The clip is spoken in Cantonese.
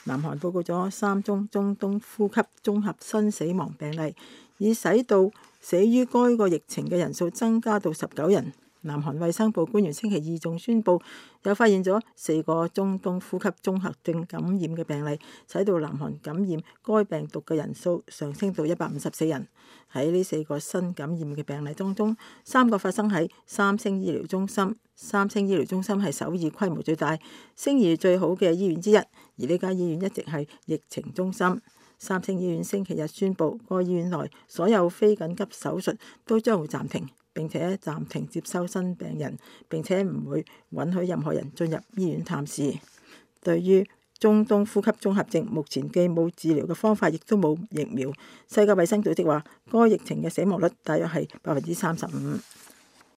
南韓報告咗3宗中東呼吸綜合新死亡病例，已使到死於該個疫情嘅人數增加到19人。南韓衛生部官員星期二仲宣布，又發現咗4個中東呼吸綜合症感染嘅病例，使到南韓感染該病毒嘅人數上升到154人。喺呢4個新感染嘅病例當中，3個發生喺三星醫療中心。三星醫療中心係首爾規模最大、聲譽最好嘅醫院之一，而呢間醫院一直係疫情中心。三星醫院星期日宣布，該醫院內所有非緊急手術都將會暫停，並且暫停接收新病人，並且唔會允許任何人進入醫院探視。對於中東呼吸綜合症，目前既冇治療嘅方法，亦都冇疫苗。世界衛生組織話，該疫情嘅死亡率大約係35%。